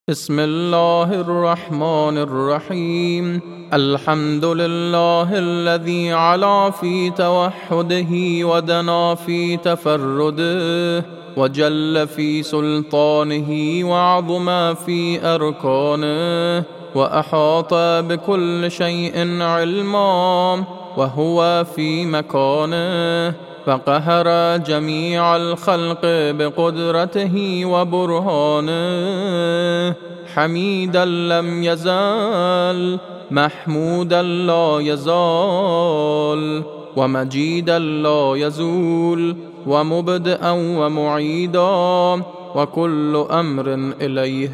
بسم الله الرحمن الرحيم. الحمد لله الذي علا في توحده ودنا في تفرده وجل في سلطانه وعظم في أركانه وأحاط بكل شيء علما وهو في مكانه، فقهر جميع الخلق بقدرته وبرهانه، حميدا لم يزال محمودا لا يزال ومجيدا لا يزول ومبدئا ومعيدا وكل أمر إليه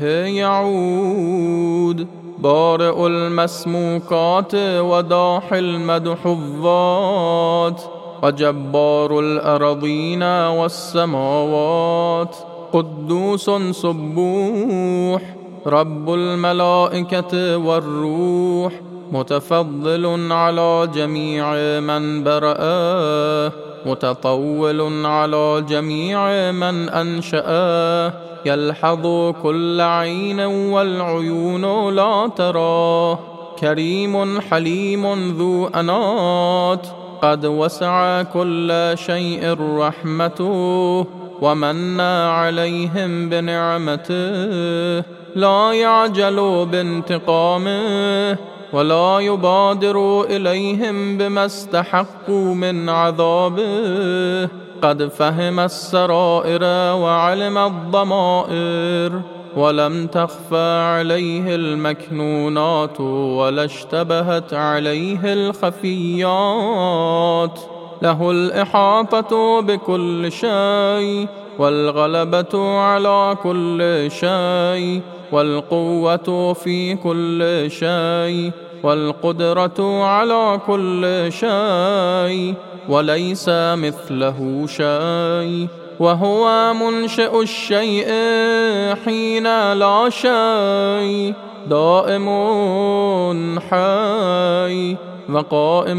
يعود، بارئ المسموكات وداحي المدحوظات وجبار الأرضين والسماوات، قدوس سبوح رب الملائكة والروح، متفضل على جميع من برأه، متطول على جميع من أنشأه، يلحظ كل عين والعيون لا تراه، كريم حليم ذو أنات، قد وسع كل شيء رحمته ومن عليهم بنعمته، لا يعجل بانتقامه ولا يبادر إليهم بما استحقوا من عذابه، قد فهم السرائر وعلم الضمائر، ولم تخفى عليه المكنونات ولا اشتبهت عليه الخفيات، له الإحاطة بكل شيء والغلبة على كل شيء والقوة في كل شيء والقدرة على كل شيء، وليس مثله شيء، وهو منشئ الشيء حين لا شيء، دائم حي وقائم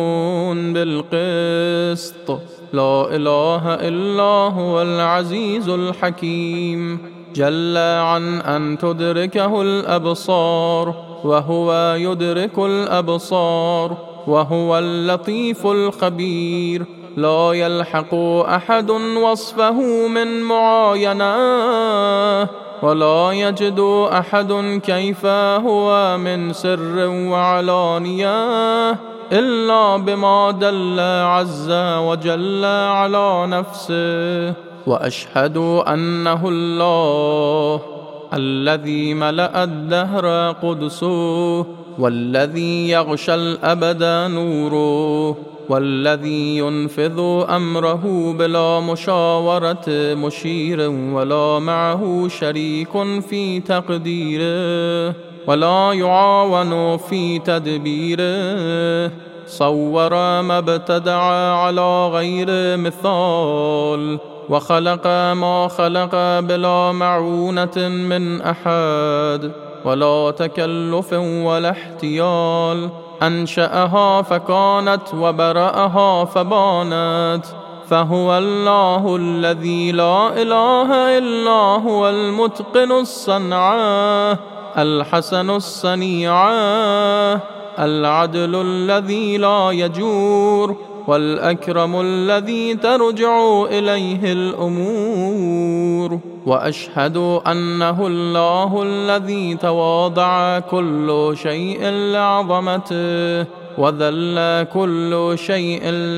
بالقسط، لا إله إلا هو العزيز الحكيم، جل عن أن تدركه الأبصار وهو يدرك الأبصار، وهو اللطيف الخبير، لا يلحق أحد وصفه من معاينة، ولا يجد أحد كيف هو من سر وعلانية إلا بما دل عز وجل على نفسه، وأشهد أنه الله الذي ملأ الدهر قدسه، والذي يغشى الأبد نوره، والذي ينفذ أمره بلا مشاورة مشير ولا معه شريك في تقديره ولا يعاون في تدبيره، صور ما ابتدع على غير مثال، وخلق ما خلق بلا معونة من أحد ولا تكلف ولا احتيال، أنشأها فكانت وبرأها فبانت، فهو الله الذي لا إله إلا هو المتقن الصنعة الحسن الصنيعة العدل الذي لا يجور، والأكرم الذي ترجع إليه الأمور، وأشهد أنه الله الذي تواضع كل شيء لعظمته وذل كل شيء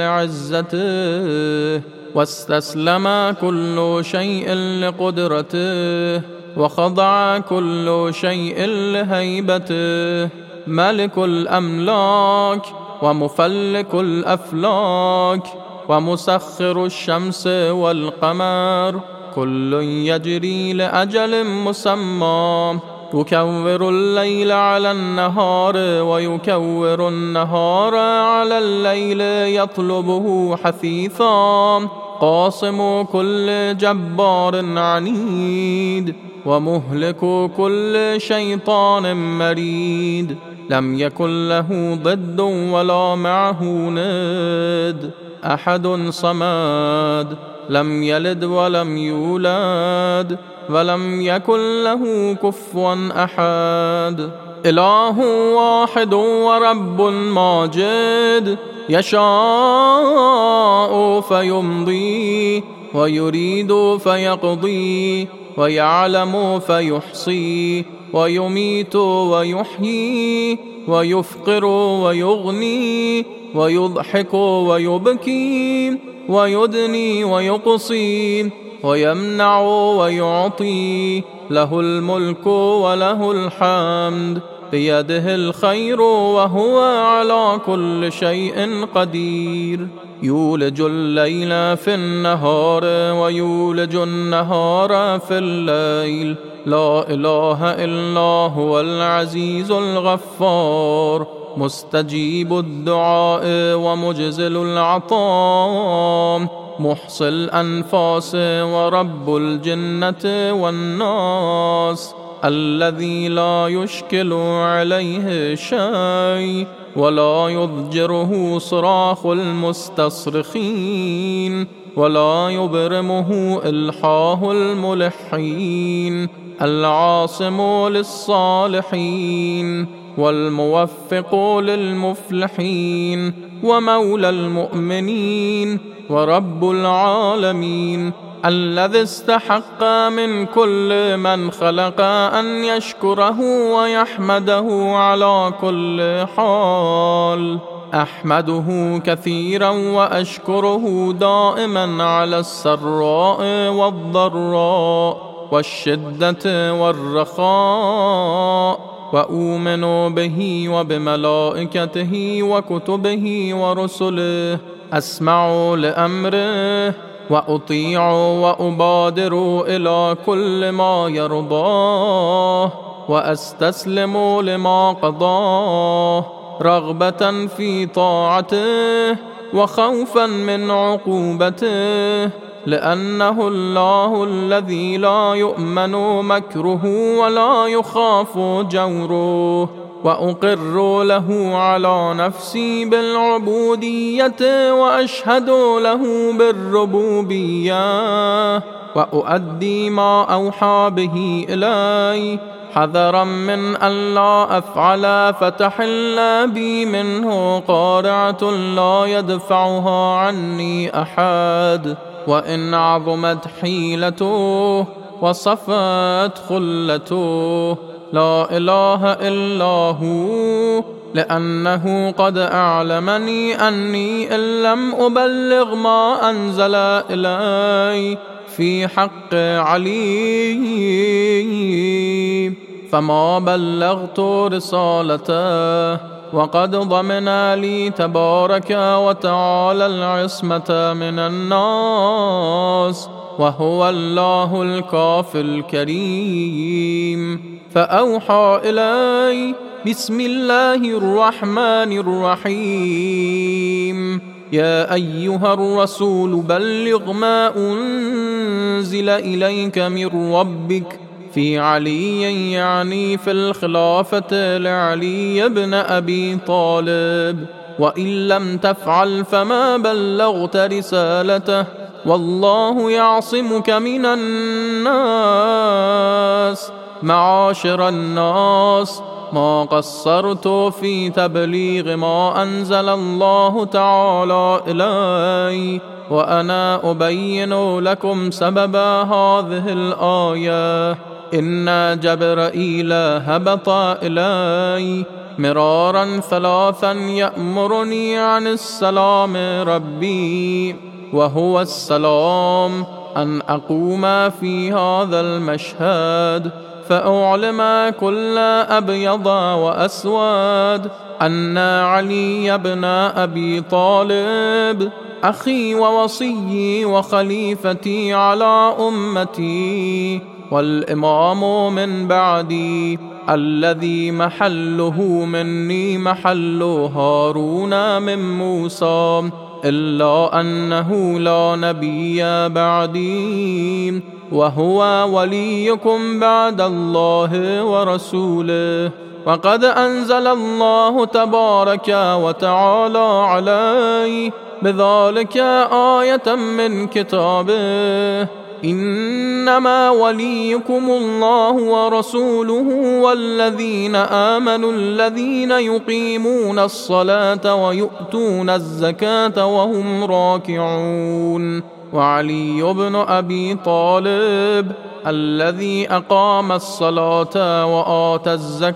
لعزته، واستسلم كل شيء لقدرته، وخضع كل شيء لهيبته، ملك الأملاك ومفلك الأفلاك ومسخر الشمس والقمر، كل يجري لأجل مسمى، يكور الليل على النهار ويكور النهار على الليل يطلبه حثيثا، قاصم كل جبار عنيد ومهلك كل شيطان مريد، لم يكن له ضد ولا معه ند، أحد صمد لم يلد ولم يولد ولم يكن له كفوا أحد. إله واحد ورب ماجد، يشاء فيمضي ويريد فيقضي، ويعلم فيحصي، ويميت ويحيي، ويفقر ويغني، ويضحك ويبكي، ويدني ويقصي، ويمنع ويعطي، له الملك وله الحمد، بيده الخير وهو على كل شيء قدير. يولج الليل في النهار ويولج النهار في الليل، لا إله إلا هو العزيز الغفار، مستجيب الدعاء ومجزل العطاء، محصي الأنفاس ورب الجنة والناس، الذي لا يشكل عليه شيء ولا يضجره صراخ المستصرخين ولا يبرمه إلحاه الملحين، العاصم للصالحين والموفق للمفلحين ومولى المؤمنين ورب العالمين، الذي استحق من كل من خلق أن يشكره ويحمده على كل حال. أحمده كثيرا وأشكره دائما على السراء والضراء والشدة والرخاء، وأؤمن به وبملائكته وكتبه ورسله، أسمع لأمره وأطيع وأبادر إلى كل ما يرضاه، وأستسلم لما قضاه، رغبة في طاعته وخوفا من عقوبته، لأنه الله الذي لا يؤمن مكره ولا يخاف جوره. وأقر له على نفسي بالعبودية وأشهد له بالربوبية، وأؤدي ما أوحى به إلي، حذرا من أن لا أفعل فتحل بي منه قارعة لا يدفعها عني أحد، وإن عظمت حيلته وصفت خلته. لا إله إلا هو، لأنه قد أعلمني أني إن لم أبلغ ما أنزل إلي في حق علي فما بلغت رسالته، وقد ضمن لي تبارك وتعالى العصمة من الناس، وهو الله الكافي الكريم. فأوحى إلي: بسم الله الرحمن الرحيم، يا أيها الرسول بلغ ما أنزل إليك من ربك. في علي يعني في الخلافة لعلي بن أبي طالب، وإن لم تفعل فما بلغت رسالته، والله يعصمك من الناس. معاشر الناس، ما قصرت في تبليغ ما أنزل الله تعالى إلي، وأنا أبين لكم سبب هذه الآية. إن جبرائيل هبط إلي مرارا ثلاثا يأمرني عن السلام ربي، وهو السلام، أن أقوم في هذا المشهد فأعلم كل أبيض وأسود أن علي بن أبي طالب أخي ووصيي وخليفتي على أمتي، والإمام من بعدي، الذي محله مني محل هارون من موسى، إلا أنه لا نبي بعدي، وهو وليكم بعد الله ورسوله. وقد أنزل الله تبارك وتعالى علي بذلك آية من كتابه. إنما وليكم الله ورسوله والذين آمنوا الذين يقيمون الصلاة ويؤتون الزكاة وهم راكعون. وعلي بن أبي طالب الذي أقام الصلاة وآتى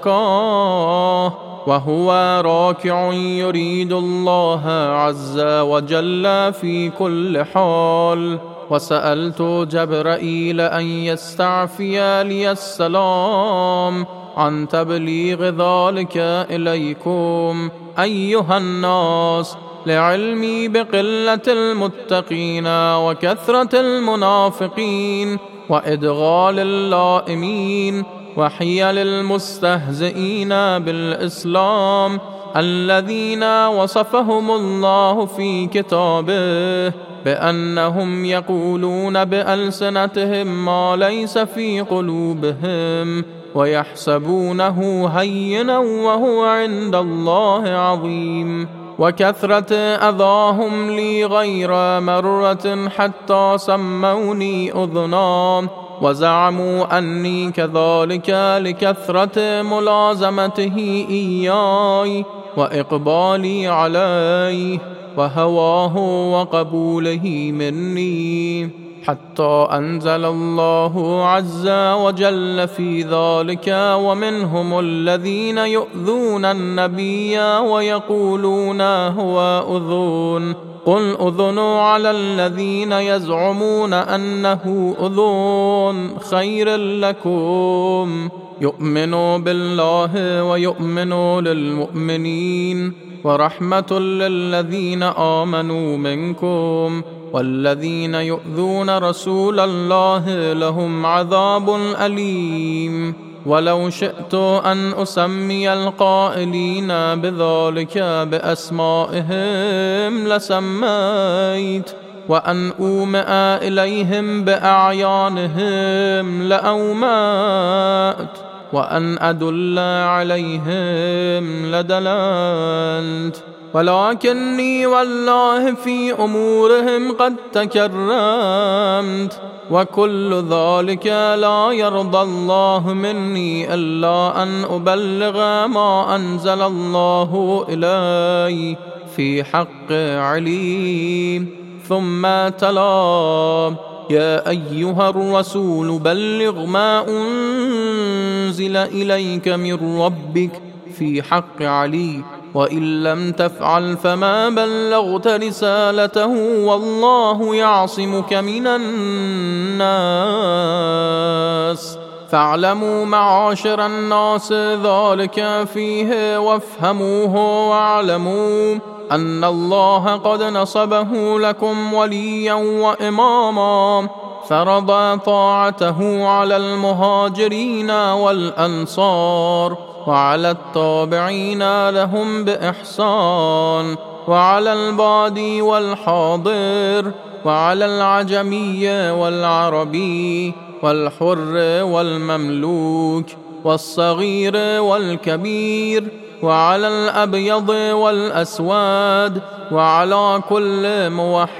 الزكاة وهو راكع يريد الله عز وجل في كل حال. وسألت جبرائيل أن يستعفي لي السلام عن تبليغ ذلك إليكم أيها الناس، لعلمي بقلة المتقين وكثرة المنافقين وإدغال اللائمين وحيل المستهزئين بالإسلام الذين وصفهم الله في كتابه بأنهم يقولون بألسنتهم ما ليس في قلوبهم ويحسبونه هينا وهو عند الله عظيم. وكثرة أذاهم لي غير مرة حتى سموني أذنا وزعموا أني كذلك لكثرة ملازمته إياي وإقبالي عليه وهواه وقبوله مني، حتى أنزل الله عز وجل في ذلك: ومنهم الذين يؤذون النبي ويقولون هو أذن، قل أذن على الذين يزعمون أنه أذن خير لكم، يؤمن بالله ويؤمن للمؤمنين ورحمة للذين آمنوا منكم، والذين يؤذون رسول الله لهم عذاب أليم. ولو شئت أن أسمي القائلين بذلك بأسمائهم لسميت، وأن أومئ إليهم بأعيانهم لأومأت، وأن أدل عليهم لدللت، ولكني والله في أمورهم قد تكرمت، وكل ذلك لا يرضى الله مني إلا أن أبلغ ما أنزل الله إلي في حق علي. ثم تلا: يا أيها الرسول بلغ ما أنزل إليك من ربك في حق علي، وإن لم تفعل فما بلغت رسالته والله يعصمك من الناس. فاعلموا معاشر الناس ذلك فيه وافهموه، واعلموا أن الله قد نصبه لكم وليا وإماما، فرض طاعته على المهاجرين والأنصار وعلى التابعين لهم بإحسان، وعلى البادي والحاضر، وعلى العجمي والعربي، والحر والمملوك، والصغير والكبير، وعلى الأبيض والأسود، وعلى كل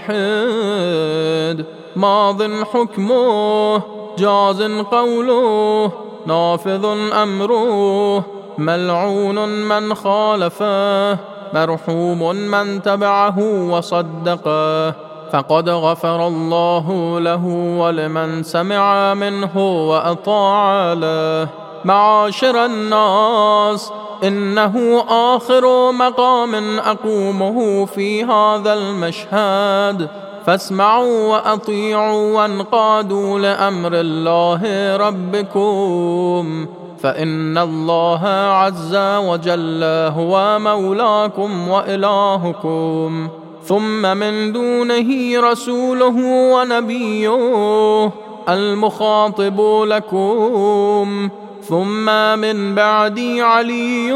موحد، ماض حكمه، جاز قوله، نافذ أمره، ملعون من خالفه، مرحوم من تبعه وصدقه، فقد غفر الله له ولمن سمع منه وأطاع له. معاشر الناس، إنه آخر مقام أقومه في هذا المشهد، فاسمعوا وأطيعوا وانقادوا لأمر الله ربكم، فإن الله عز وجل هو مولاكم وإلهكم، ثم من دونه رسوله ونبيه المخاطب لكم، ثم من بعدي علي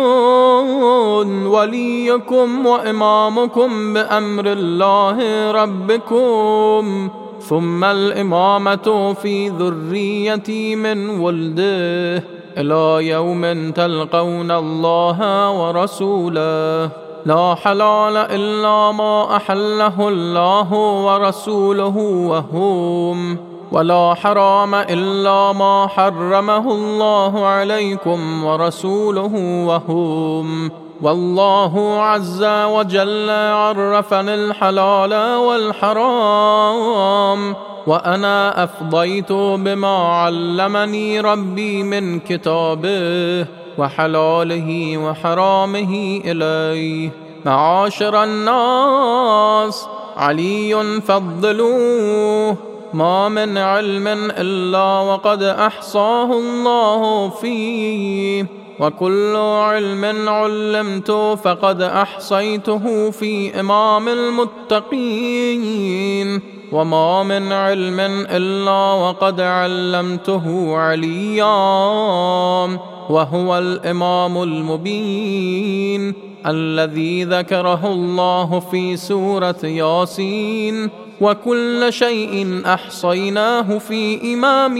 وليكم وإمامكم بأمر الله ربكم، ثم الإمامة في ذريتي من ولده إلى يوم تلقون الله ورسوله. لا حلال إلا ما أحله الله ورسوله وهم، ولا حرام إلا ما حرمه الله عليكم ورسوله وهم. والله عز وجل عرفني الحلال والحرام، وأنا أفضيت بما علمني ربي من كتابه وحلاله وحرامه إليه. معاشر الناس، علي فضلوه، ما من علم إلا وقد أحصاه الله فيه، وكل علم علمت فقد أحصيته في إمام المتقين، وما من علم إلا وقد علمته عليا، وهو الإمام المبين الذي ذكره الله في سورة ياسين: وكل شيء أحصيناه في إمام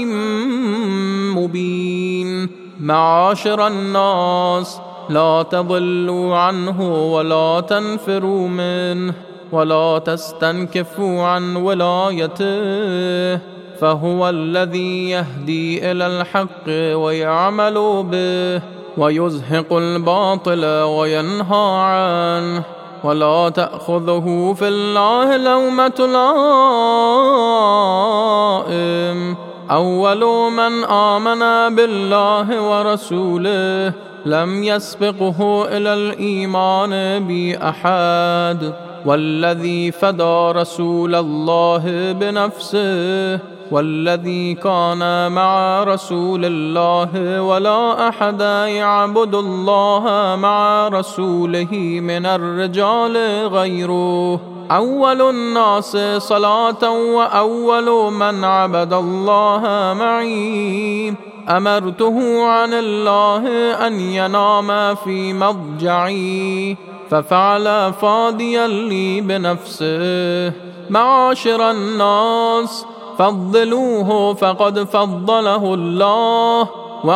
مبين. معاشر الناس، لا تضلوا عنه ولا تنفروا منه ولا تستنكفوا عن ولايته، فهو الذي يهدي إلى الحق ويعمل به ويزهق الباطل وينهى عنه. ولا تأخذه في الله لومة لائم. أول من آمن بالله ورسوله لم يسبقه إلى الإيمان بأحد، والذي فدى رسول الله بنفسه، والذي كان مع رسول الله ولا أحد يعبد الله مع رسوله من الرجال غيره. أول الناس صلاة وأول من عبد الله معي، أمرته عن الله أن ينام في مضجعي ففعل فاديا لي بنفسه. معاشر الناس، فضلوه فقد فضله الله،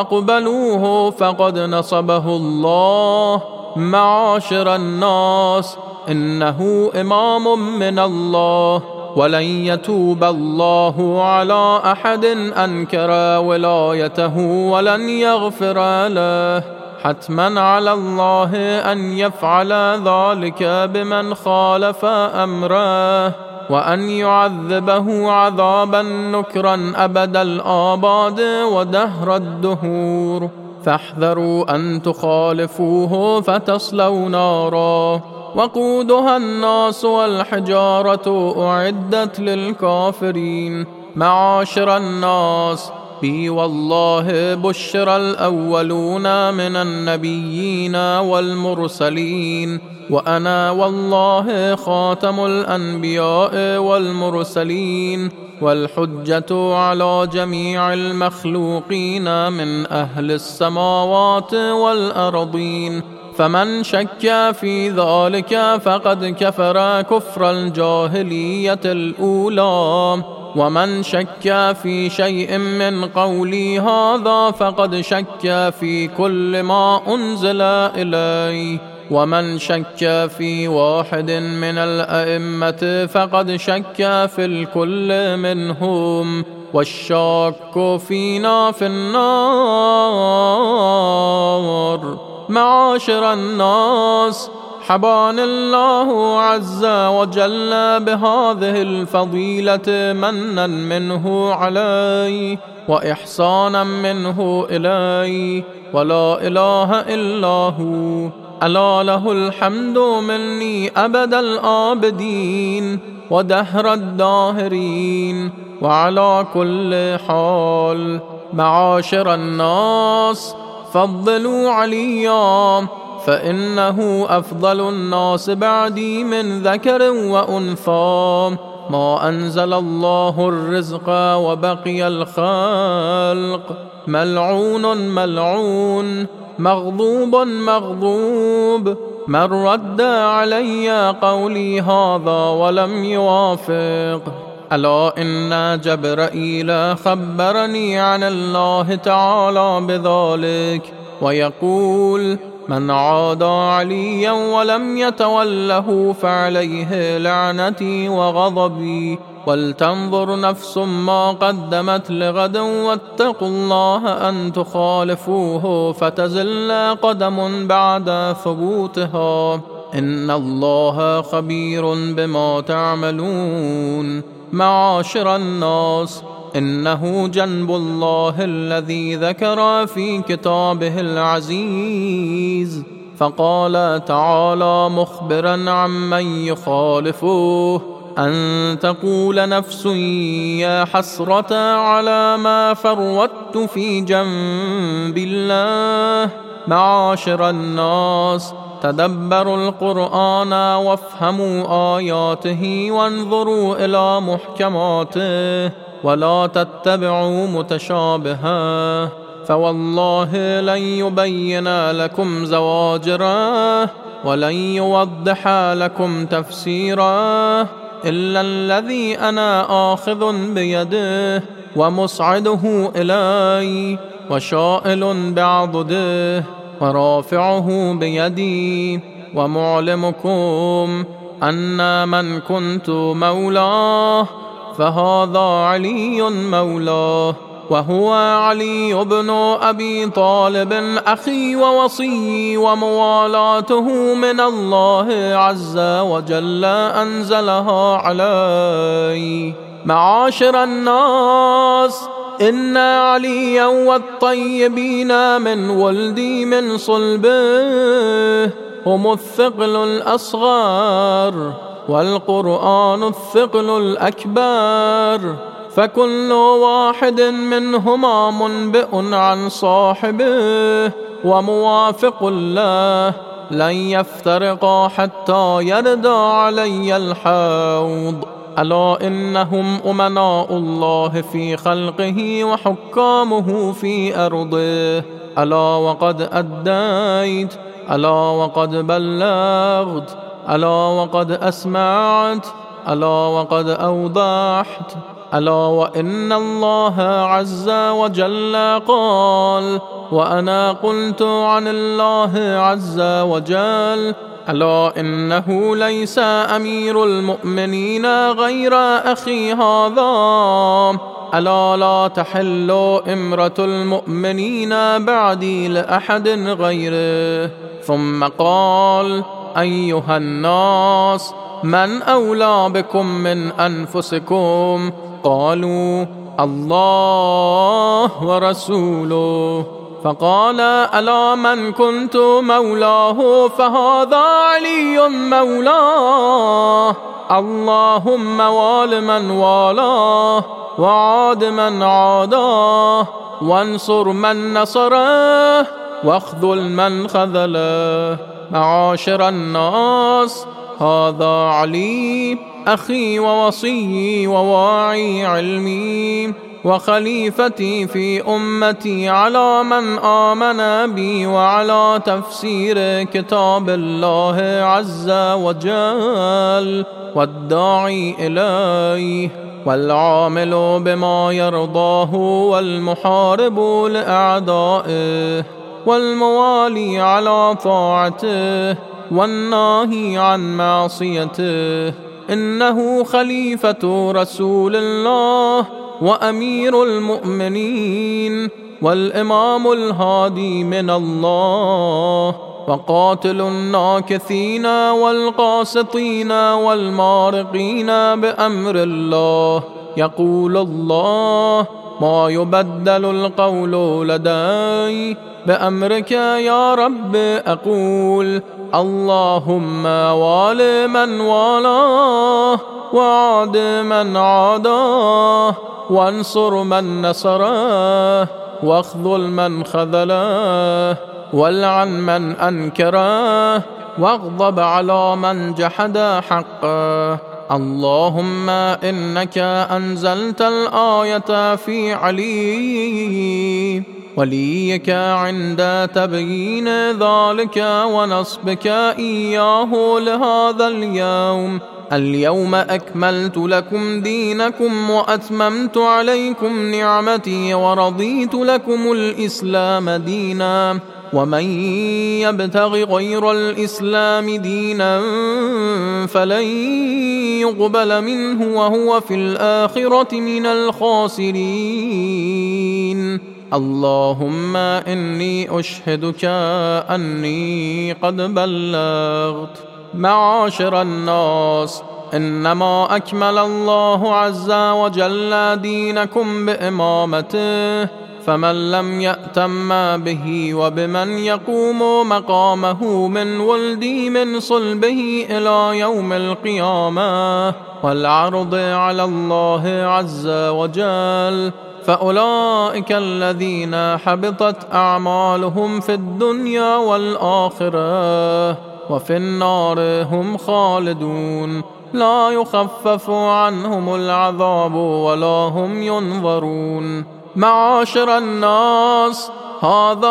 واقبلوه فقد نصبه الله. معاشر الناس، إنه إمام من الله، ولن يتوب الله على أحد أنكر ولايته ولن يغفر له. حتما على الله أن يفعل ذلك بمن خالف أمره، وأن يعذبه عذابا نكرا أبد الآباد ودهر الدهور. فاحذروا أن تخالفوه فتصلوا نارا وقودها الناس والحجارة أعدت للكافرين. معاشر الناس، بي والله بشر الأولون من النبيين والمرسلين، وأنا والله خاتم الأنبياء والمرسلين، والحجة على جميع المخلوقين من أهل السماوات والأرضين. فمن شك في ذلك فقد كفر كفر الجاهلية الأولى، ومن شك في شيء من قولي هذا فقد شك في كل ما أنزل إليه، ومن شك في واحد من الأئمة فقد شك في الكل منهم، والشاك فينا في النار. معاشر الناس، حبان الله عز وجل بهذه الفضيلة منا منه علي وإحسانا منه إلي، ولا إله إلا هو. ألا له الحمد مني أبد الآبدين ودهر الداهرين وعلى كل حال. معاشر الناس، فضلوا عليا، فإنه أفضل الناس بعدي من ذكر وأنثى. ما أنزل الله الرزق وبقي الخلق، ملعون ملعون، مغضوب مغضوب، من رد علي قولي هذا ولم يوافق. ألا إن جبرائيل خبرني عن الله تعالى بذلك، ويقول: من عادى عليا ولم يتوله فعليه لعنتي وغضبي، ولتنظر نفس ما قدمت لغد، واتقوا الله أن تخالفوه فتزل قدم بعد ثبوتها، إن الله خبير بما تعملون. معاشر الناس، إنه جنب الله الذي ذكر في كتابه العزيز، فقال تعالى مخبرا عمن يخالفوه: أن تقول نفس يا حسرة على ما فرطت في جنب الله. معاشر الناس، تدبروا القرآن وافهموا آياته وانظروا إلى محكماته، ولا تتبعوا متشابها، فوالله لن يبين لكم زواجره ولن يوضح لكم تفسيره إلا الذي أنا آخذ بيده ومصعده إلي وشائل بعضده ورافعه بيدي، ومعلمكم أن من كنت مولاه فهذا علي مولاه، وهو علي بن أبي طالب أخي ووصي، وموالاته من الله عز وجل أنزلها علي. معاشر الناس، إن عليا والطيبين من ولدي من صلبه هم الثقل الأصغر، والقرآن الثقل الأكبر، فكل واحد منهما منبئ عن صاحبه وموافق له، لن يفترقا حتى يرد علي الحوض. ألا إنهم أمناء الله في خلقه وحكامه في أرضه. ألا وقد أديت، ألا وقد بلغت، ألا وقد أسمعت، ألا وقد أوضحت. ألا وإن الله عز وجل قال: وأنا قلت عن الله عز وجل: ألا إنه ليس أمير المؤمنين غير أخي هذا. ألا لا تحل إمرة المؤمنين بعدي لأحد غيره. ثم قال: أيها الناس، من أولى بكم من أنفسكم؟ قالوا: الله ورسوله. فقال: ألا من كنت مولاه فهذا علي مولاه. اللهم وال من والاه، وعاد من عاداه، وانصر من نصره، واخذل من خذله. معاشر الناس، هذا علي أخي ووصي وواعي علمي وخليفتي في أمتي، على من آمن بي وعلى تفسير كتاب الله عز وجل، والداعي إليه، والعامل بما يرضاه، والمحارب لأعدائه، والموالي على طاعته، والناهي عن معصيته. إنه خليفة رسول الله وأمير المؤمنين والإمام الهادي من الله، وقاتل الناكثين والقاسطين والمارقين بأمر الله. يقول الله: ما يبدل القول لدي، بأمرك يا رب أقول. اللهم وال من والاه، وعاد من عاداه، وانصر من نصره، واخذل من خذله، والعن من أنكره، واغضب على من جحد حقه. اللهم إنك أنزلت الآية في علي وليك عند تبيين ذلك ونصبك إياه لهذا اليوم، اليوم أكملت لكم دينكم وأتممت عليكم نعمتي ورضيت لكم الإسلام دينا ومن يبتغ غير الإسلام دينا فلن يقبل منه وهو في الآخرة من الخاسرين. اللهم إني أشهدك أني قد بلغت. معاشر الناس، إنما أكمل الله عز وجل دينكم بإمامته، فمن لم يأتم به وبمن يقوم مقامه من ولدي من صلبه إلى يوم القيامة والعرض على الله عز وجل، فأولئك الذين حبطت أعمالهم في الدنيا والآخرة وفي النار هم خالدون، لا يخفف عنهم العذاب ولا هم ينظرون. معاشر الناس، هذا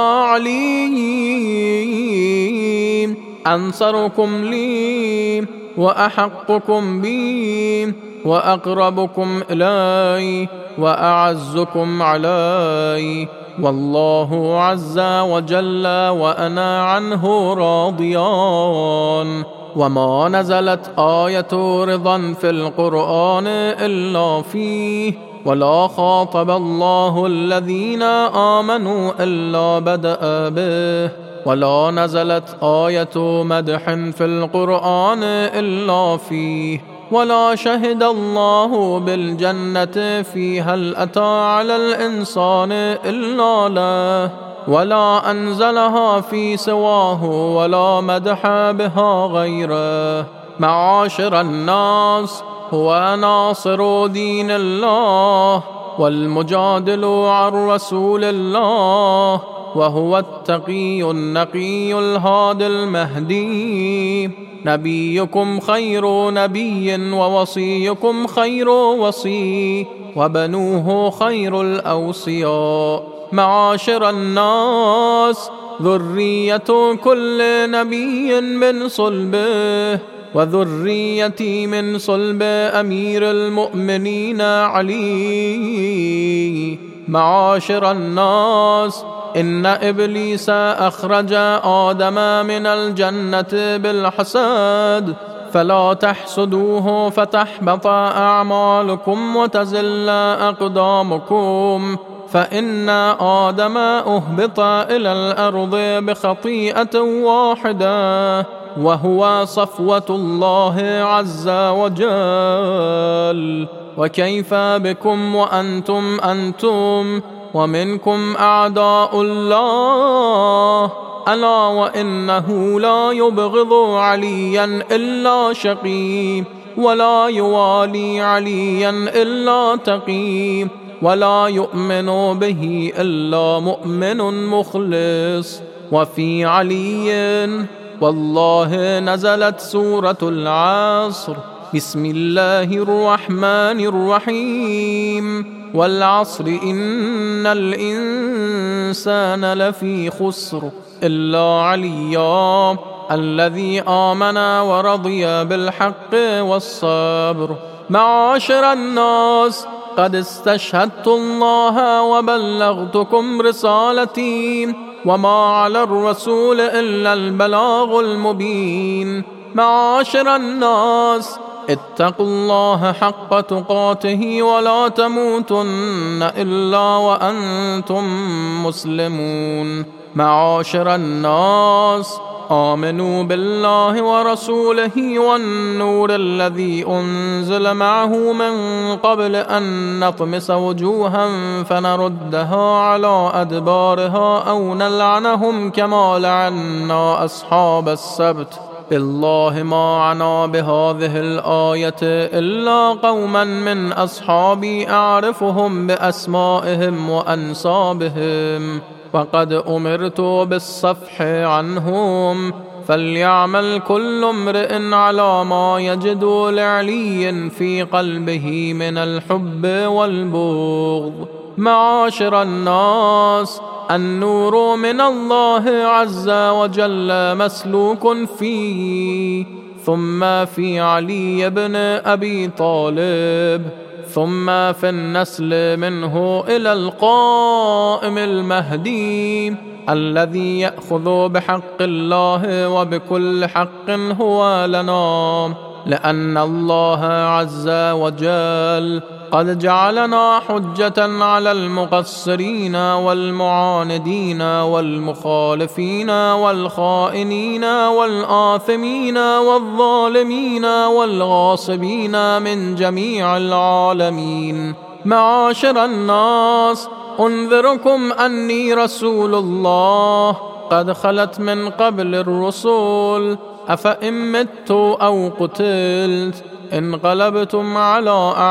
علي أنصركم لي وأحقكم بي وأقربكم إلي وأعزكم علي، والله عز وجل وأنا عنه راضيان. وما نزلت آية رضا في القرآن إلا فيه، ولا خاطب الله الذين آمنوا إلا بدأ به، ولا نزلت آية مدح في القرآن إلا فيه، ولا شهد الله بالجنة في هل أتى على الإنسان إلا له، ولا أنزلها في سواه، ولا مدح بها غيره. معاشر الناس، هو ناصر دين الله والمجادل عن رسول الله، وهو التقي النقي الهادي المهدي. نبيكم خير نبي ووصيكم خير وصي وبنوه خير الأوصياء. معاشر الناس، ذرية كل نبي من صلبه، وذريتي من صلب أمير المؤمنين علي. معاشر الناس، إن إبليس أخرج آدم من الجنة بالحسد، فلا تحسدوه فتحبط أعمالكم وتزل أقدامكم، فإن آدم أهبط إلى الأرض بخطيئة واحدة، وهو صفوة الله عز وجل. وكيف بكم وأنتم ومنكم أعداء الله؟ ألا وإنه لا يبغض عليا إلا شقي، ولا يوالي عليا إلا تقي، ولا يؤمن به إلا مؤمن مخلص. وفي علي والله نزلت سورة العصر. بسم الله الرحمن الرحيم. والعصر إن الإنسان لفي خسر إلا عليا الذي آمن ورضي بالحق والصبر. معاشر الناس، قد استشهدت الله وبلغتكم رسالتي، وما على الرسول إلا البلاغ المبين. معاشر الناس، اتقوا الله حق تقاته ولا تموتن إلا وأنتم مسلمون. معاشر الناس، آمنوا بالله ورسوله والنور الذي أنزل معه من قبل أن نطمس وجوها فنردها على أدبارها أو نلعنهم كما لعنا أصحاب السبت. بالله ما عنا بهذه الآية إلا قوما من أصحابي أعرفهم بأسمائهم وأنسابهم، وقد أمرت بالصفح عنهم، فليعمل كل امرئ على ما يجد لعلي في قلبه من الحب والبغض. معاشر الناس، النور من الله عز وجل مسلوك فيه، ثم في علي بن أبي طالب، ثم في النسل منه إلى القائم المهدي الذي يأخذ بحق الله وبكل حق هو لنا، لأن الله عز وجل قد جعلنا حجة على المقصرين والمعاندين والمخالفين والخائنين والآثمين والظالمين والغاصبين من جميع العالمين. معاشر الناس، أنذركم أني رسول الله قد خلت من قبل الرسل، أفإن مت أو قتلت انقلبتم على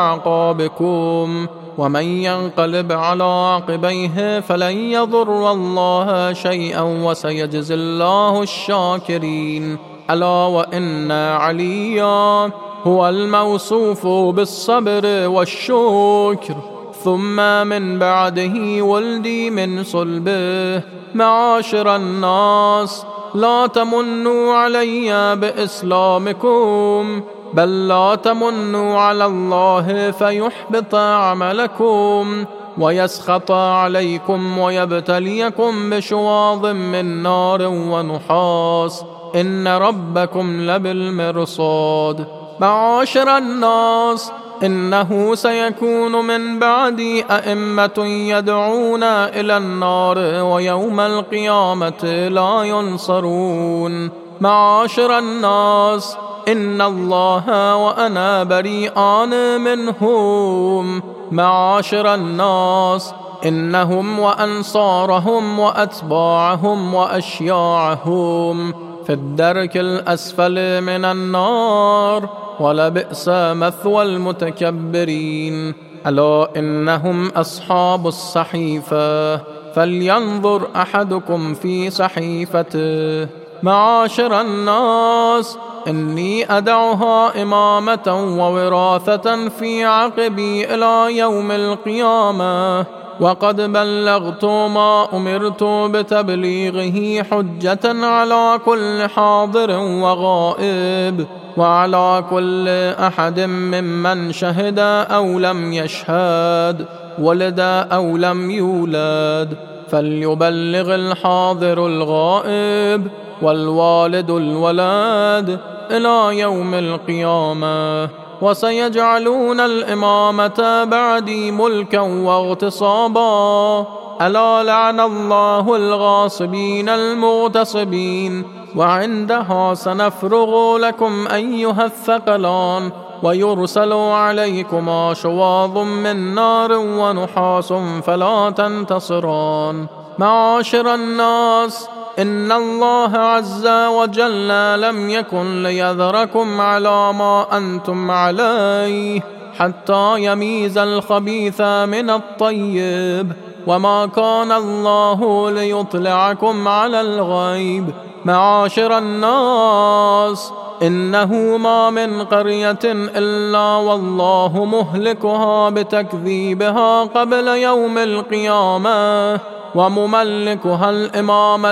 أعقابكم، ومن ينقلب على عقبيه فلن يضر الله شيئا وسيجزي الله الشاكرين. ألا وإن عليا هو الموصوف بالصبر والشكر، ثم من بعده ولدي من صلبه. معاشر الناس، لا تمنوا علي بإسلامكم، بل لا تمنوا على الله فيحبط عملكم ويسخط عليكم ويبتليكم بشواظ من نار ونحاس، إن ربكم لبالمرصاد. معاشر الناس، إنه سيكون من بعدي أئمة يدعون إلى النار ويوم القيامة لا ينصرون. معاشر الناس، إن الله وأنا بريئان منهم. معاشر الناس، إنهم وأنصارهم وأتباعهم وأشياعهم في الدرك الأسفل من النار، ولبئس مثوى المتكبرين. ألا إنهم أصحاب الصحيفة، فلينظر أحدكم في صحيفته. معاشر الناس، إني أدعها إمامة ووراثة في عقبي إلى يوم القيامة، وقد بلغت ما أمرت بتبليغه حجة على كل حاضر وغائب، وعلى كل أحد ممن شهد أو لم يشهد، ولد أو لم يولد، فليبلغ الحاضر الغائب والوالد الولد إلى يوم القيامة. وسيجعلون الإمامة بعدي ملكا واغتصابا. ألا لعن الله الغاصبين المغتصبين. وعندها سنفرغ لكم أيها الثقلان، ويرسل عليكما شواظ من نار ونحاس فلا تنتصران. معاشر الناس، إن الله عز وجل لم يكن ليذركم على ما أنتم عليه حتى يميز الخبيث من الطيب، وما كان الله ليطلعكم على الغيب. معاشر الناس، إنه ما من قرية إلا والله مهلكها بتكذيبها قبل يوم القيامة، ومملكها الإمام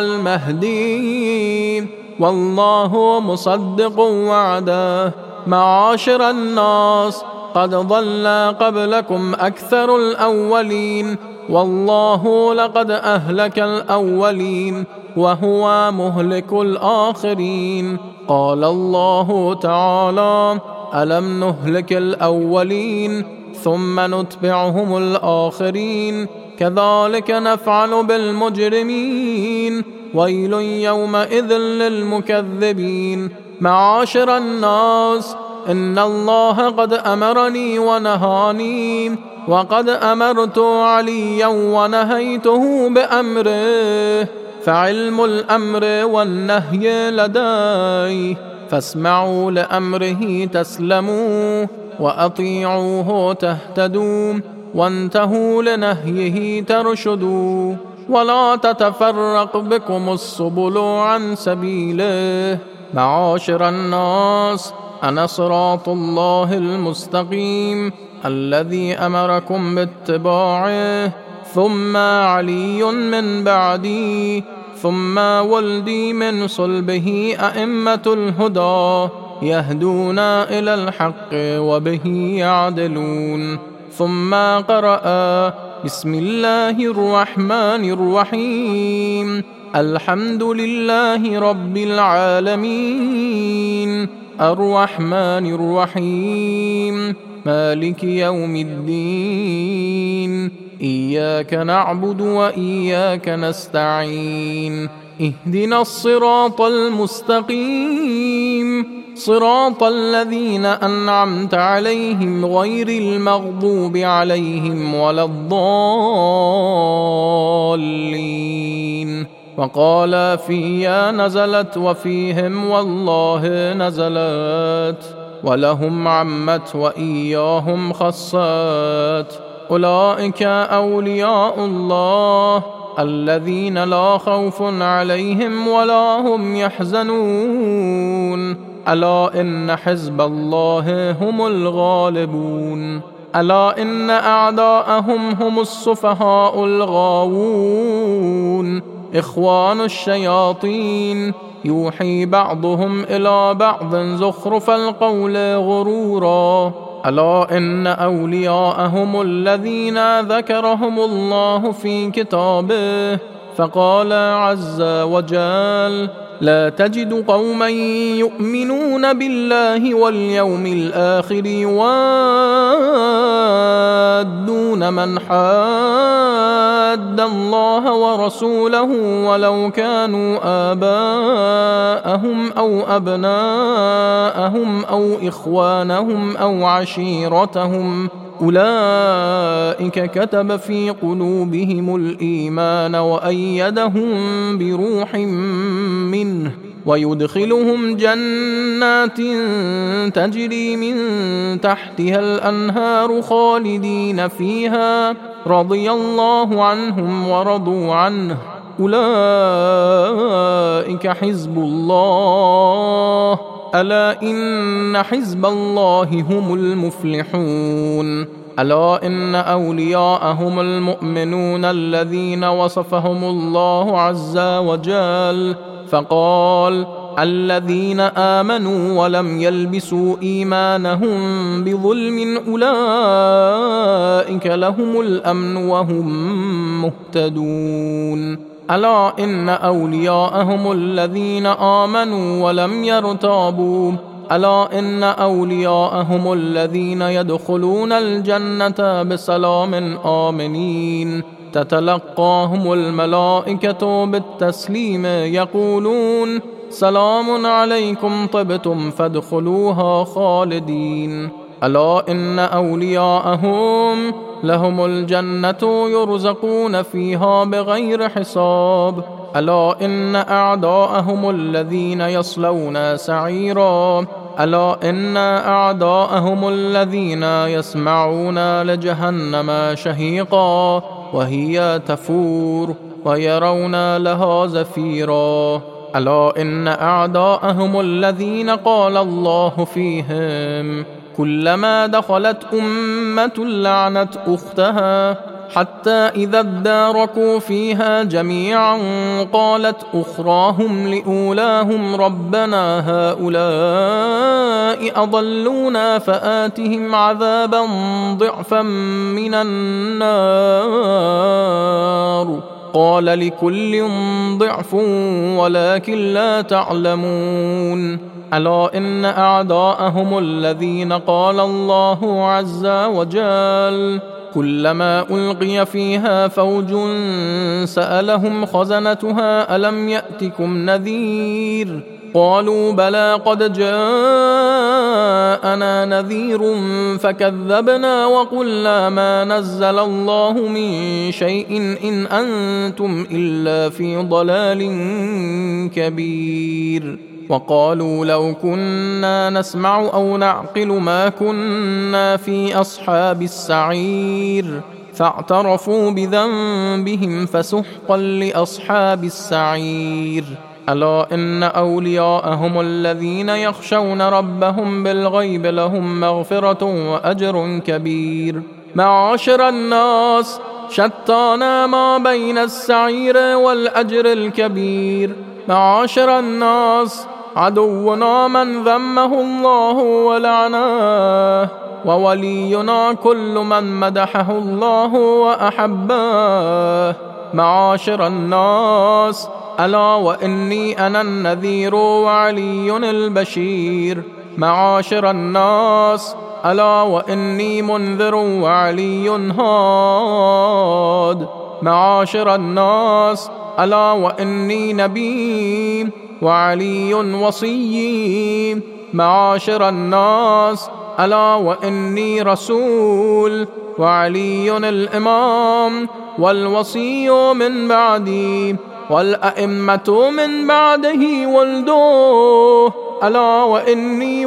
المهدي، والله مصدق وعده. معاشر الناس، قد ضل قبلكم أكثر الأولين، والله لقد أهلك الأولين وهو مهلك الآخرين. قال الله تعالى: ألم نهلك الأولين ثم نتبعهم الآخرين كذلك نفعل بالمجرمين، ويل يومئذ للمكذبين. معاشر الناس، إن الله قد أمرني ونهاني، وقد أمرت عليا ونهيته بأمره، فعلم الأمر والنهي لدي، فاسمعوا لأمره تسلموا، وأطيعوه تهتدوا، وانتهوا لنهيه ترشدوا، ولا تتفرق بكم السبل عن سبيله. معاشر الناس، أنا صراط الله المستقيم الذي أمركم باتباعه، ثم علي من بعدي، ثم ولدي من صلبه أئمة الهدى، يهدون إلى الحق وبه يعدلون. ثم قرأ بسم الله الرحمن الرحيم الحمد لله رب العالمين الرحمن الرحيم مالك يوم الدين إياك نعبد وإياك نستعين اهدنا الصراط المستقيم صراط الذين أنعمت عليهم غير المغضوب عليهم ولا الضالين. وقال فيها نزلت وفيهم والله نزلت ولهم عمت وإياهم خصت أولئك أولياء الله الذين لا خوف عليهم ولا هم يحزنون ألا إن حزب الله هم الغالبون ألا إن أعداءهم هم السفهاء الغاوون إخوان الشياطين يوحي بعضهم إلى بعض زخرف القول غرورا ألا إن أولياءهم الذين ذكرهم الله في كتابه فقال عز وجل لا تجد قوما يؤمنون بالله واليوم الآخر يوادون من حاد الله ورسوله ولو كانوا آباءهم أو أبناءهم أو إخوانهم أو عشيرتهم أولئك كتب في قلوبهم الإيمان وأيدهم بروح منه ويدخلهم جنات تجري من تحتها الأنهار خالدين فيها رضي الله عنهم ورضوا عنه أولئك حزب الله ألا إن حزب الله هم المفلحون ألا إن أولياءهم المؤمنون الذين وصفهم الله عز وجل فقال الذين آمنوا ولم يلبسوا إيمانهم بظلم أولئك لهم الأمن وهم مهتدون ألا إن أولياءهم الذين آمنوا ولم يرتابوا ألا إن أولياءهم الذين يدخلون الجنة بسلام آمنين تتلقاهم الملائكة بالتسليم يقولون سلام عليكم طبتم فادخلوها خالدين ألا إن أولياءهم لهم الجنة يرزقون فيها بغير حساب ألا إن أعداءهم الذين يصلون سعيرا ألا إن أعداءهم الذين يسمعون لجهنم شهيقا وهي تفور ويرون لها زفيرا ألا إن أعداءهم الذين قال الله فيهم كلما دخلت أمة لعنت أختها حتى إذا اداركوا فيها جميعا قالت أخراهم لأولاهم ربنا هؤلاء أضلونا فآتهم عذابا ضعفا من النار قال لكل ضعف ولكن لا تعلمون ألا إن أعداءهم الذين قال الله عز وجل كلما ألقي فيها فوج سألهم خزنتها ألم يأتكم نذير قالوا بلى قد جاءنا نذير فكذبنا وقلنا ما نزل الله من شيء إن أنتم إلا في ضلال كبير وقالوا لو كنا نسمع أو نعقل ما كنا في أصحاب السعير فاعترفوا بذنبهم فسحقا لأصحاب السعير ألا إن أولياءهم الذين يخشون ربهم بالغيب لهم مغفرة وأجر كبير معاشر الناس شتانا ما بين السعير والأجر الكبير معاشر الناس عدونا من ذمه الله ولعناه، وولينا كل من مدحه الله وأحباه. معاشر الناس، ألا وإني أنا النذير وعلي البشير. معاشر الناس، ألا وإني منذر وعلي هاد. معاشر الناس، ألا وإني نبي وعلي وصي. معاشر الناس، ألا وإني رسول وعلي الإمام والوصي من بعدي، والأئمة من بعده ولدوه، ألا وإني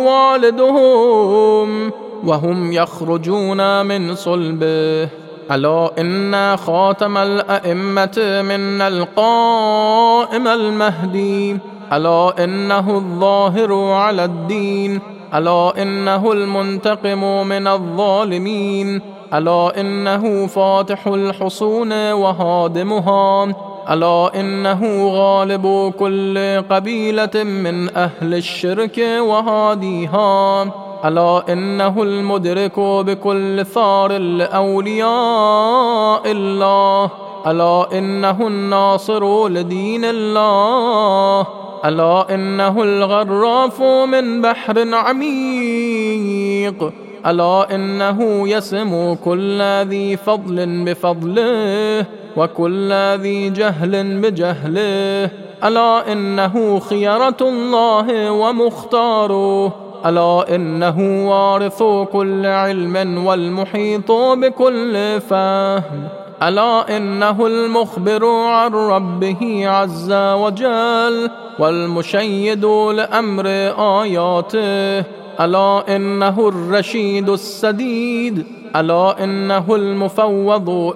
والدهم وهم يخرجون من صلبه. ألا إن خاتم الأئمة من القائم المهدي، ألا إنه الظاهر على الدين، ألا إنه المنتقم من الظالمين، ألا إنه فاتح الحصون وهادمها، ألا إنه غالب كل قبيلة من أهل الشرك وهاديها، ألا إنه المدرك بكل ثار لأولياء الله، ألا إنه الناصر لدين الله، ألا إنه الغراف من بحر عميق، ألا إنه يسم كل ذي فضل بفضله وكل ذي جهل بجهله، ألا إنه خيرة الله ومختاره، ألا إنه وارث كل علم والمحيط بكل فهم، ألا إنه المخبر عن ربه عز وجل والمشيد لأمر آياته، ألا إنه الرشيد السديد، ألا إنه المفوض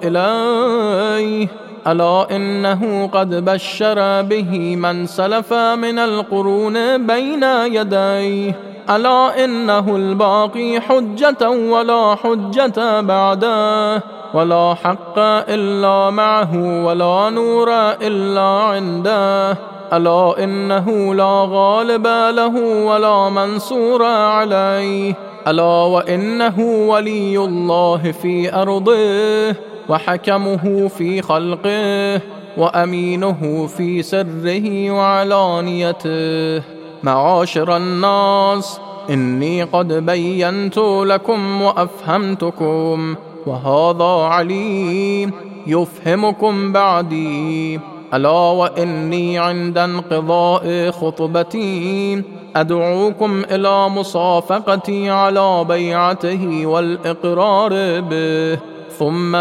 إليه، ألا إنه قد بشر به من سلف من القرون بين يديه، ألا إنه الباقي حجة ولا حجة بعده، ولا حق إلا معه ولا نور إلا عنده، ألا إنه لا غالب له ولا منصور عليه، ألا وإنه ولي الله في أرضه وحكمه في خلقه وأمينه في سره وعلانيته. معاشر الناس، إني قد بينت لكم وأفهمتكم، وهذا عليم يفهمكم بعدي. ألا وإني عند انقضاء خطبتي أدعوكم إلى مصافقتي على بيعته والإقرار به، ثم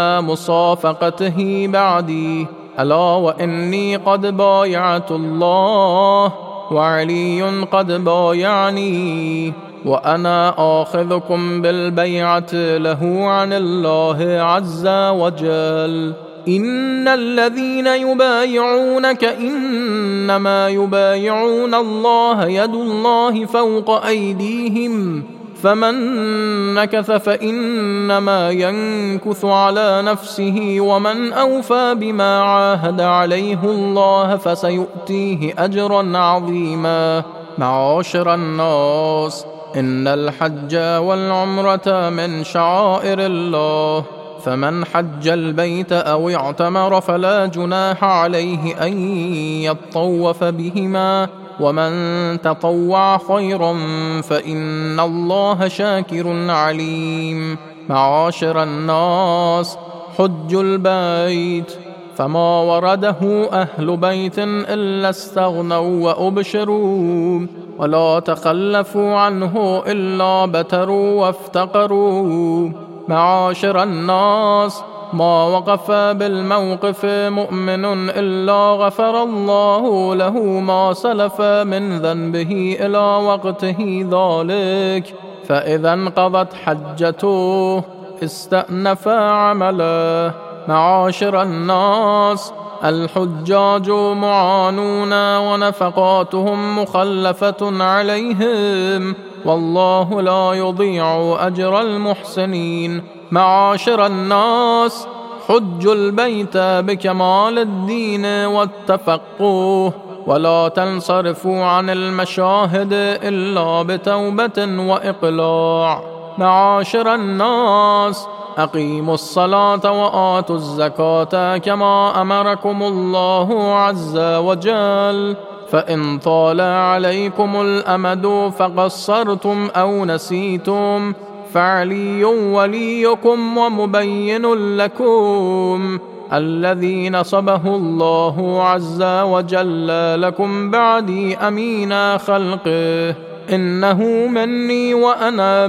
مصافقته بعدي. ألا وإني قد بايعت الله وعلي قد بايعني، وأنا آخذكم بالبيعة له عن الله عز وجل. إن الذين يبايعونك إنما يبايعون الله، يد الله فوق أيديهم، فمن نكث فإنما ينكث على نفسه، ومن أوفى بما عاهد عليه الله فسيؤتيه أجرا عظيما. معاشر الناس، إن الحج والعمرة من شعائر الله، فمن حج البيت أو اعتمر فلا جناح عليه أن يطوف بهما، ومن تطوع خيرا فإن الله شاكر عليم. معاشر الناس، حج البيت، فما ورده أهل بيت إلا استغنوا وأبشروا، ولا تخلفوا عنه إلا بتروا وافتقروا. معاشر الناس، ما وقف بالموقف مؤمن إلا غفر الله له ما سلف من ذنبه إلى وقته ذلك، فإذا انقضت حجته استأنف عمله. معاشر الناس، الحجاج معانون ونفقاتهم مخلفة عليهم، والله لا يضيع أجر المحسنين. معاشر الناس، حجوا البيت بكمال الدين والتفقه، ولا تنصرفوا عن المشاهد إلا بتوبة وإقلاع. معاشر الناس، أقيموا الصلاة وآتوا الزكاة كما أمركم الله عز وجل، فإن طال عليكم الأمد فقصرتم أو نسيتم فعلي وليكم ومبين لكم الذي نصبه الله عز وجل لكم بعدي أمين خلقه، إنه مني وأنا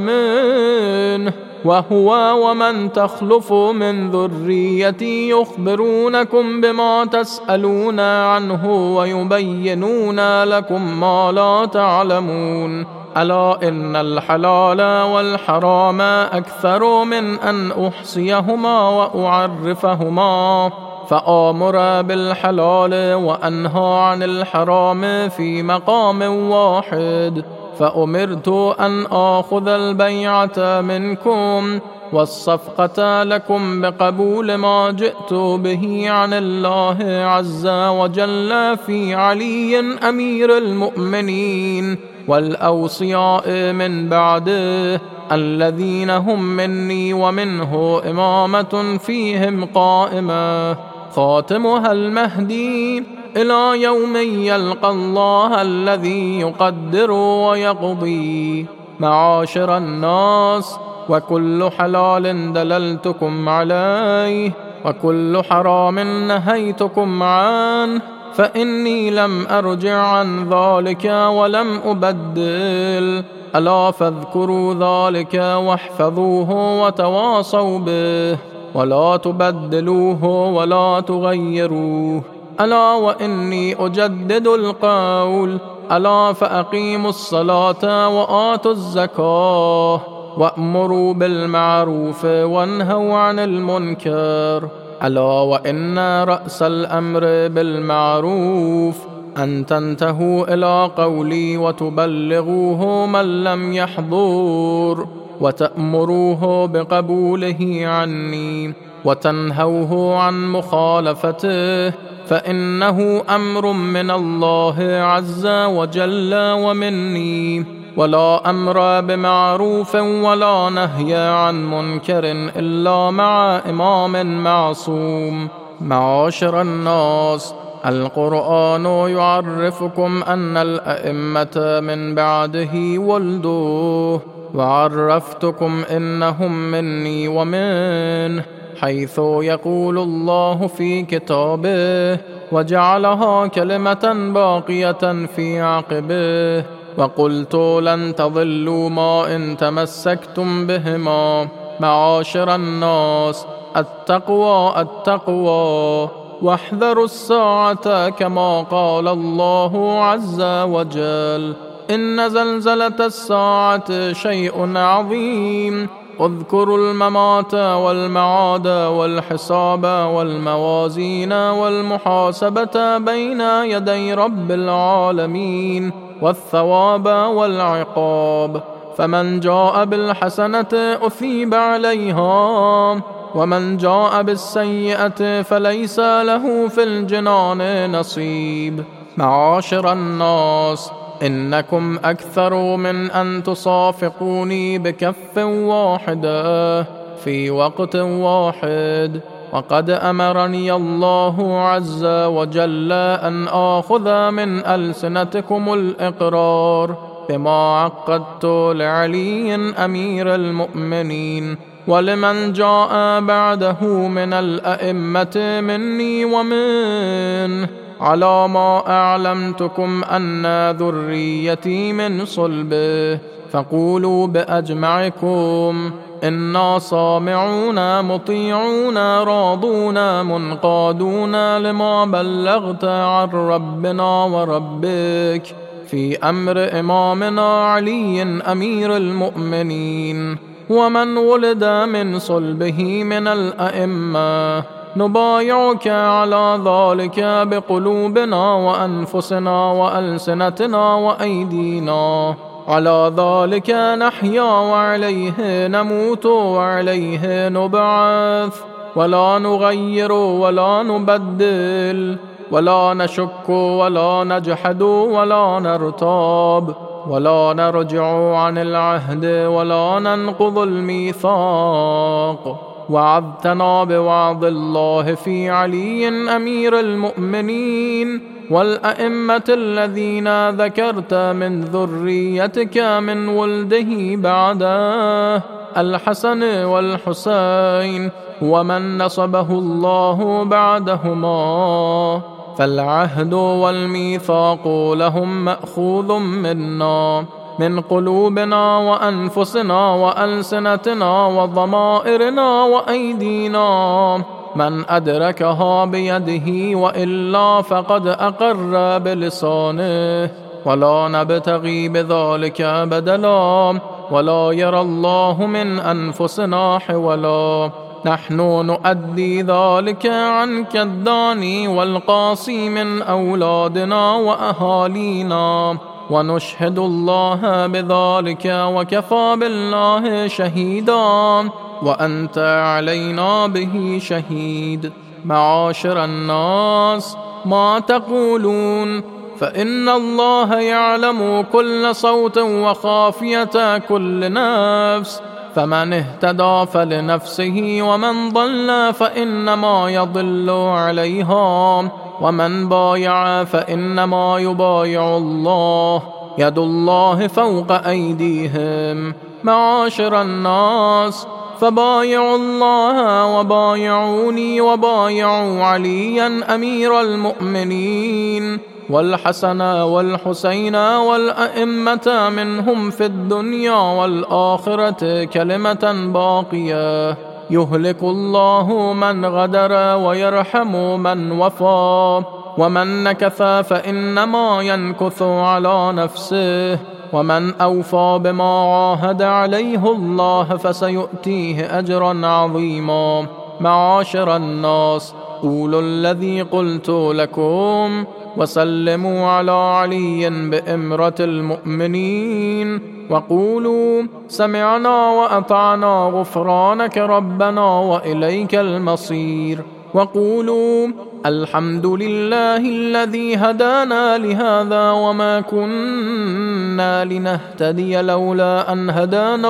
منه، وهو ومن تخلف من ذريتي يخبرونكم بما تسألون عنه ويبينون لكم ما لا تعلمون. ألا إن الحلال والحرام أكثر من أن أحصيهما وأعرفهما، فآمر بالحلال وأنهى عن الحرام في مقام واحد. فأمرت أن آخذ البيعة منكم والصفقة لكم بقبول ما جئت به عن الله عز وجل في علي أمير المؤمنين والأوصياء من بعده، الذين هم مني ومنه إمامة فيهم قائمة، خاتمها المهدي إلى يوم يلقى الله الذي يقدر ويقضي. معاشر الناس، وكل حلال دللتكم عليه وكل حرام نهيتكم عنه، فإني لم أرجع عن ذلك ولم أبدل. ألا فاذكروا ذلك واحفظوه وتواصوا به، ولا تبدلوه ولا تغيروه. ألا وإني أجدد القول، ألا فأقيموا الصلاة وآتوا الزكاة وأمروا بالمعروف وانهوا عن المنكر. ألا وإن رأس الأمر بالمعروف أن تنتهوا إلى قولي وتبلغوه من لم يحضر، وتأمروه بقبوله عني وتنهوه عن مخالفته، فإنه أمر من الله عز وجل ومني، ولا أمر بمعروف ولا نهي عن منكر إلا مع إمام معصوم. معاشر الناس، القرآن يعرفكم أن الأئمة من بعده ولدوه، وعرفتكم إنهم مني ومنه، حيث يقول الله في كتابه: وجعلها كلمة باقية في عقبه، وقلت لن تضلوا ما إن تمسكتم بهما. معاشر الناس، التقوى التقوى، واحذروا الساعة كما قال الله عز وجل: إن زلزلة الساعة شيء عظيم. اذكروا الممات والمعاد والحساب والموازين والمحاسبة بين يدي رب العالمين، والثواب والعقاب. فمن جاء بالحسنة أثيب عليها، ومن جاء بالسيئة فليس له في الجنان نصيب. معاشر الناس، إنكم أكثر من أن تصافقوني بكف واحدة في وقت واحد، وقد أمرني الله عز وجل أن آخذ من ألسنتكم الإقرار بما عقدت لعلي أمير المؤمنين ولمن جاء بعده من الأئمة مني ومنه، على ما أعلمتكم أن ذريتي من صلبه، فقولوا بأجمعكم: إنا سامعون مطيعون راضون منقادون لما بلغت عن ربنا وربك في أمر إمامنا علي أمير المؤمنين. ومن ولد من صلبه من الأئمة نبايعك على ذلك بقلوبنا وأنفسنا وألسنتنا وأيدينا، على ذلك نحيا وعليه نموت وعليه نبعث. ولا نغير ولا نبدل، ولا نشك ولا نجحد ولا نرتاب، ولا نرجع عن العهد ولا ننقض الميثاق. وعظتنا بوعظ الله في علي أمير المؤمنين والأئمة الذين ذكرت من ذريتك من ولده بعده الحسن والحسين ومن نصبه الله بعدهما، فالعهد والميثاق لهم مأخوذ منا من قلوبنا وأنفسنا وألسنتنا وضمائرنا وأيدينا، من أدركها بيده وإلا فقد أقر بلسانه، ولا نبتغي بذلك بدلا، ولا يرى الله من أنفسنا حولا. نحن نؤدي ذلك عنك الداني والقاصي من أولادنا وأهالينا، ونشهد الله بذلك وكفى بالله شهيدا، وأنت علينا به شهيد. معاشر الناس، ما تقولون؟ فإن الله يعلم كل صوت وخافية كل نفس، فمن اهتدى فلنفسه، ومن ضل فإنما يضل عليها، ومن بايع فإنما يبايع الله، يد الله فوق أيديهم. معاشر الناس، فبايعوا الله وبايعوني وبايعوا عليا أمير المؤمنين والحسن والحسين والأئمة منهم في الدنيا والآخرة كلمة باقية، يهلك الله من غدر ويرحم من وفى، ومن نكث فإنما ينكث على نفسه، ومن أوفى بما عاهد عليه الله فسيؤتيه أجرا عظيما. معاشر الناس، قولوا الذي قلت لكم، وسلموا على علي بإمرة المؤمنين، وقولوا سمعنا وأطعنا غفرانك ربنا وإليك المصير، وقولوا الحمد لله الذي هدانا لهذا وما كنا لنهتدي لولا أن هدانا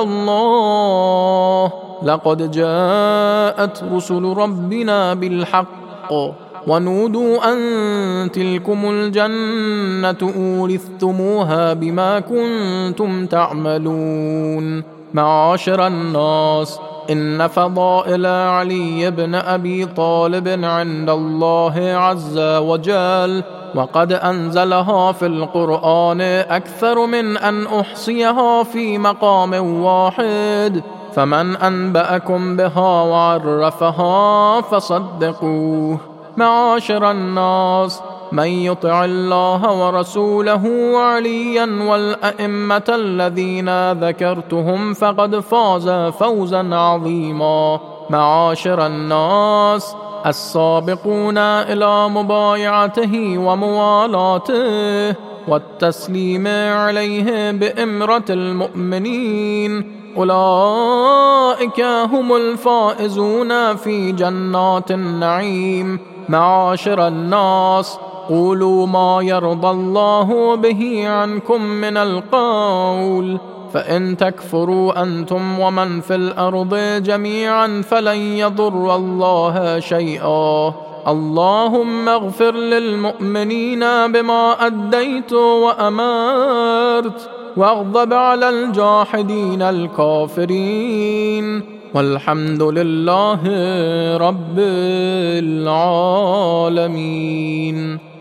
الله، لقد جاءت رسل ربنا بالحق، ونودوا أن تلكم الجنة أورثتموها بما كنتم تعملون. معاشر الناس، إن فضائل علي بن أبي طالب عند الله عز وجل وقد أنزلها في القرآن أكثر من أن أحصيها في مقام واحد، فمن أنبأكم بها وعرفها فصدقوه. معاشر الناس، من يطع الله ورسوله وعليا والأئمة الذين ذكرتهم فقد فاز فوزا عظيما. معاشر الناس، السابقون إلى مبايعته وموالاته والتسليم عليه بإمرة المؤمنين، أولئك هم الفائزون في جنات النعيم. معاشر الناس، قولوا ما يرضى الله به عنكم من القول، فإن تكفروا أنتم ومن في الأرض جميعا فلن يضر الله شيئا. اللهم اغفر للمؤمنين بما أديت وأمرت، واغضب على الجاحدين الكافرين، والحمد لله رب العالمين.